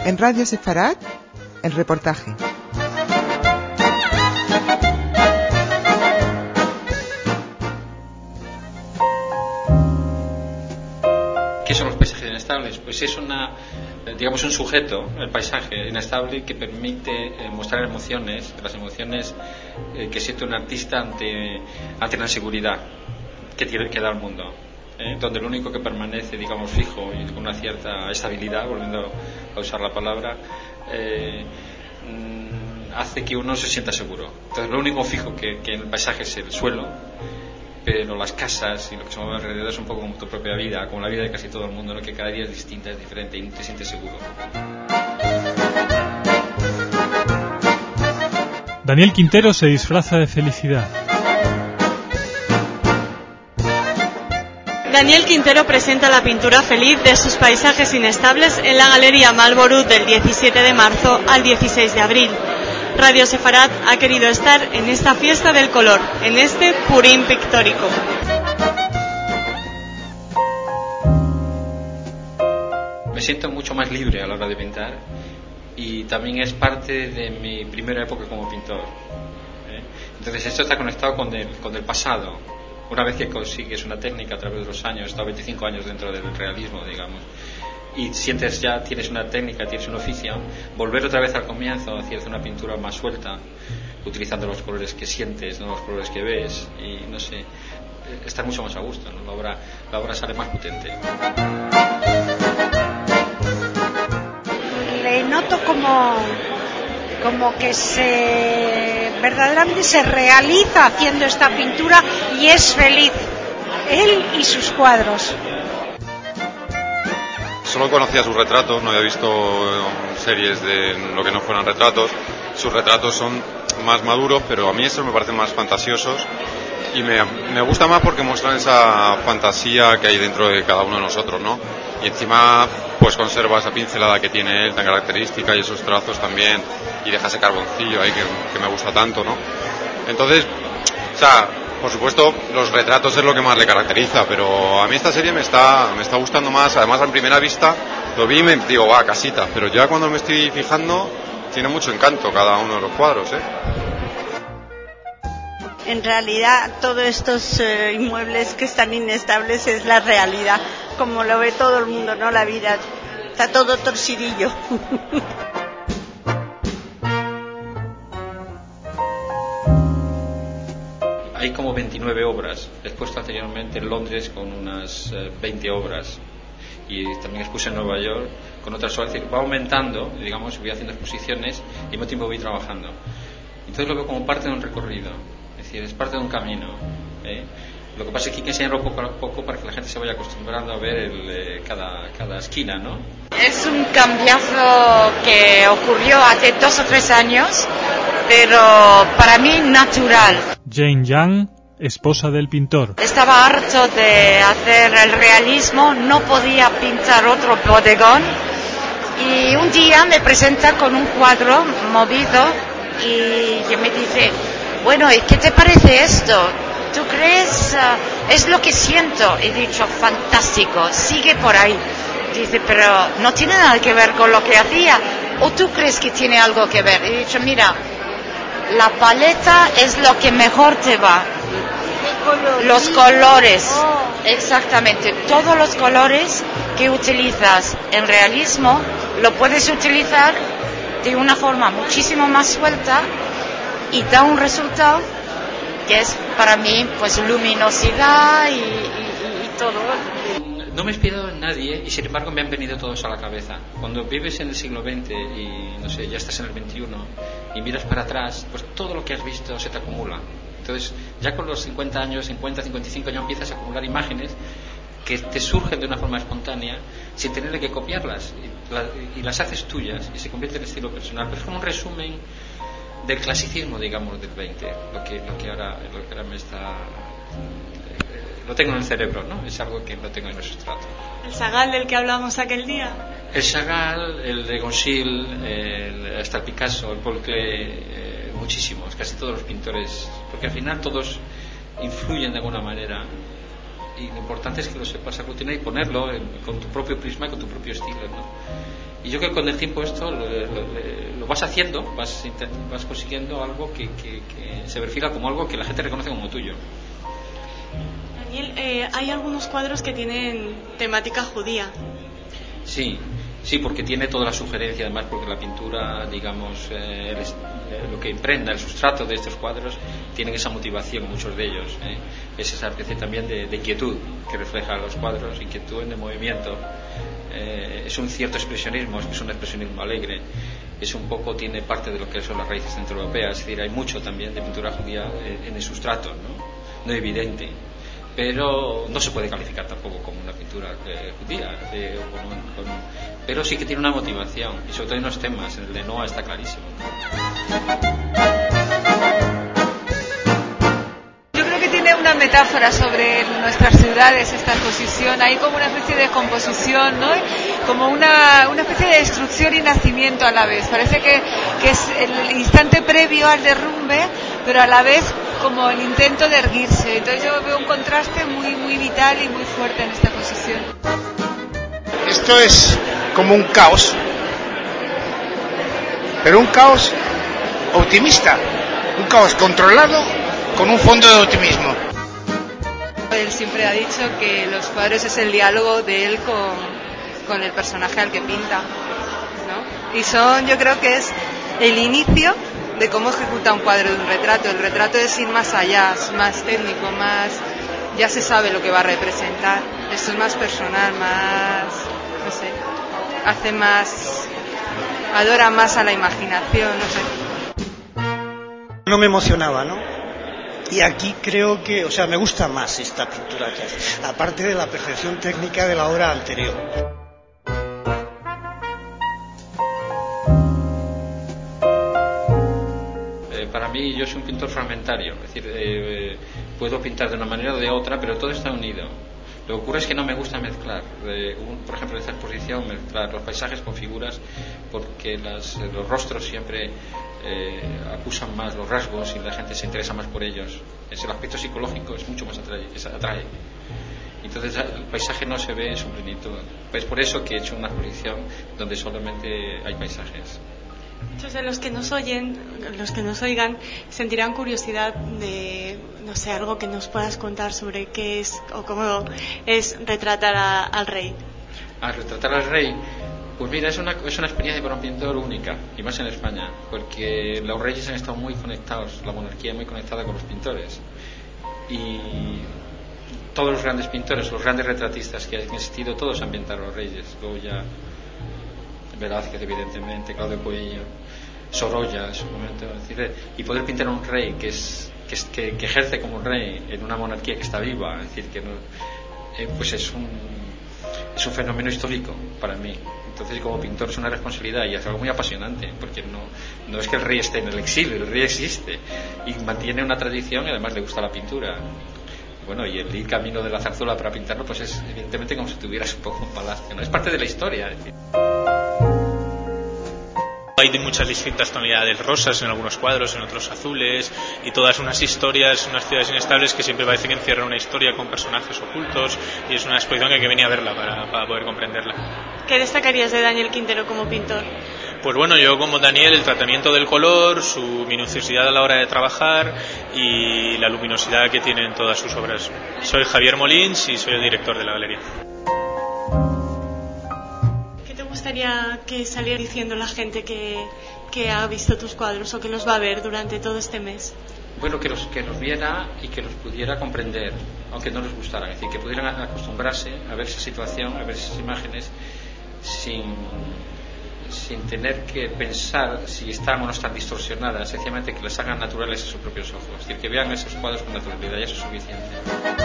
En Radio Sefarat, el reportaje. ¿Qué son los paisajes inestables? Pues es un sujeto, el paisaje inestable, que permite mostrar emociones, las emociones que siente un artista ante la inseguridad que da al mundo, donde lo único que permanece, digamos, fijo y con una cierta estabilidad, volviendo a usar la palabra, hace que uno se sienta seguro. Entonces, lo único fijo que en el paisaje es el suelo, pero las casas y lo que se mueve alrededor es un poco como tu propia vida, como la vida de casi todo el mundo, ¿no? Que cada día es distinta, es diferente y no te sientes seguro. Daniel Quintero se disfraza de felicidad. Daniel Quintero presenta la pintura feliz de sus paisajes inestables en la Galería Marlborough del 17 de marzo al 16 de abril. Radio Sefarat ha querido estar en esta fiesta del color, en este Purim pictórico. Me siento mucho más libre a la hora de pintar y también es parte de mi primera época como pintor. Entonces esto está conectado con el pasado. Una vez que consigues una técnica a través de los años, he estado 25 años dentro del realismo, digamos, y sientes ya, tienes una técnica, tienes un oficio, volver otra vez al comienzo, hacer una pintura más suelta, utilizando los colores que sientes, no los colores que ves, y no sé, estar mucho más a gusto, ¿no? La obra sale más potente. Le noto como que verdaderamente se realiza haciendo esta pintura y es feliz, él y sus cuadros. Solo conocía sus retratos, no había visto series de lo que no fueran retratos. Sus retratos son más maduros, pero a mí estos me parecen más fantasiosos y me gusta más porque muestran esa fantasía que hay dentro de cada uno de nosotros, ¿no? Y encima pues conserva esa pincelada que tiene él tan característica y esos trazos también, y deja ese carboncillo ahí que me gusta tanto, ¿no? Entonces, o sea, por supuesto los retratos es lo que más le caracteriza, pero a mí esta serie me está gustando más. Además, en primera vista lo vi y me digo, casita, pero ya cuando me estoy fijando tiene mucho encanto cada uno de los cuadros, En realidad todos estos inmuebles que están inestables es la realidad, como lo ve todo el mundo, ¿no? La vida está todo torcidillo. Hay como 29 obras. He expuesto anteriormente en Londres con unas 20 obras. Y también expuse en Nueva York con otras obras. Es decir, va aumentando, digamos, voy haciendo exposiciones y al mismo tiempo voy trabajando. Entonces lo veo como parte de un recorrido. Es decir, es parte de un camino. Lo que pasa es que hay que enseñarlo poco a poco para que la gente se vaya acostumbrando a ver cada esquina, ¿no? Es un cambiazo que ocurrió hace 2 o 3 años, pero para mí natural. Jane Young, esposa del pintor. Estaba harto de hacer el realismo, no podía pintar otro bodegón, y un día me presenta con un cuadro movido y me dice, bueno, ¿y qué te parece esto? ¿Tú crees? Es lo que siento. He dicho, fantástico, sigue por ahí. Dice, pero no tiene nada que ver con lo que hacía. ¿O tú crees que tiene algo que ver? He dicho, mira, la paleta es lo que mejor te va. Los colores, exactamente. Todos los colores que utilizas en realismo lo puedes utilizar de una forma muchísimo más suelta y da un resultado que es para mí pues luminosidad y todo. No me he inspirado en nadie y sin embargo me han venido todos a la cabeza. Cuando vives en el siglo XX y no sé, ya estás en el XXI y miras para atrás, pues todo lo que has visto se te acumula. Entonces ya con los 50 años, 50, 55 ya empiezas a acumular imágenes que te surgen de una forma espontánea sin tener que copiarlas y las haces tuyas y se convierte en estilo personal. Pero es como un resumen del clasicismo, digamos, del 20, lo que ahora me está... lo tengo en el cerebro, ¿no? Es algo que lo tengo en el sustrato. ¿El Chagall del que hablamos aquel día? El Chagall, el de Gonchil, hasta el Picasso, el Paul Klee, muchísimos, casi todos los pintores, porque al final todos influyen de alguna manera y lo importante es que lo sepas aglutinar y ponerlo con tu propio prisma y con tu propio estilo, ¿no? Y yo creo que con el tiempo esto lo vas haciendo, vas consiguiendo algo que se verifica como algo que la gente reconoce como tuyo. Daniel, hay algunos cuadros que tienen temática judía. Sí, porque tiene toda la sugerencia, además, porque la pintura, digamos, lo que imprenda el sustrato de estos cuadros tienen esa motivación, muchos de ellos, es esa especie también de inquietud que refleja los cuadros, inquietud en el movimiento, es un cierto expresionismo, es un expresionismo alegre, es un poco, tiene parte de lo que son las raíces centroeuropeas, es decir, hay mucho también de pintura judía en el sustrato, no evidente, pero no se puede calificar tampoco como una pintura judía, pero sí que tiene una motivación, y sobre todo en los temas, en el de Noah está clarísimo. Yo creo que tiene una metáfora sobre nuestras ciudades esta exposición, hay como una especie de composición, ¿no? Como una especie de destrucción y nacimiento a la vez, parece que es el instante previo al derrumbe, pero a la vez como el intento de erguirse. Entonces yo veo un contraste muy, muy vital y muy fuerte en esta exposición. Esto es como un caos, pero un caos optimista, un caos controlado con un fondo de optimismo. Él siempre ha dicho que los cuadros es el diálogo de él con el personaje al que pinta, ¿no? Y yo creo que es el inicio de cómo ejecuta un cuadro de un retrato. El retrato es ir más allá, es más técnico, ya se sabe lo que va a representar. Esto es más personal, no sé, adora más a la imaginación, no sé. No me emocionaba, ¿no? Y aquí creo que, me gusta más esta pintura que hace, aparte de la perfección técnica de la obra anterior. Para mí, yo soy un pintor fragmentario, es decir, puedo pintar de una manera o de otra, pero todo está unido. Lo que ocurre es que no me gusta mezclar, por ejemplo, en esta exposición, mezclar los paisajes con figuras, porque los rostros siempre acusan más los rasgos y la gente se interesa más por ellos. El aspecto psicológico es mucho más atrae. Entonces el paisaje no se ve en su plenitud. Es por eso que he hecho una exposición donde solamente hay paisajes. Entonces los que nos oigan sentirán curiosidad de, no sé, algo que nos puedas contar sobre qué es o cómo es retratar al rey. Retratar al rey, pues mira, es una experiencia para un pintor única, y más en España, porque los reyes han estado muy conectados, la monarquía muy conectada con los pintores, y todos los grandes pintores, los grandes retratistas que han existido, todos ambientaron a los reyes. Goya, Velázquez, evidentemente, Claudio Coello, Sorolla en su momento, es decir, y poder pintar a un rey que ejerce como un rey en una monarquía que está viva, es decir, que no, pues es un fenómeno histórico para mí. Entonces, como pintor es una responsabilidad y es algo muy apasionante, porque no es que el rey esté en el exilio, el rey existe y mantiene una tradición y además le gusta la pintura. Bueno, y el ir camino de la zarzuela para pintarlo, pues es evidentemente como si tuvieras un poco un palacio, ¿no? Es parte de la historia, es decir. Hay muchas distintas tonalidades rosas en algunos cuadros, en otros azules, y todas unas historias, unas ciudades inestables que siempre parece que encierran una historia con personajes ocultos, y es una exposición que hay que venir a verla para poder comprenderla. ¿Qué destacarías de Daniel Quintero como pintor? Pues bueno, yo como Daniel, el tratamiento del color, su minuciosidad a la hora de trabajar y la luminosidad que tiene en todas sus obras. Soy Javier Molins y soy el director de la galería. ¿Qué te gustaría que saliera diciendo la gente que ha visto tus cuadros o que los va a ver durante todo este mes? Bueno, que los viera y que los pudiera comprender, aunque no les gustara, es decir, que pudieran acostumbrarse a ver esa situación, a ver esas imágenes sin tener que pensar si están o no están distorsionadas, sencillamente que les hagan naturales a sus propios ojos, es decir, que vean esos cuadros con naturalidad, y eso es suficiente.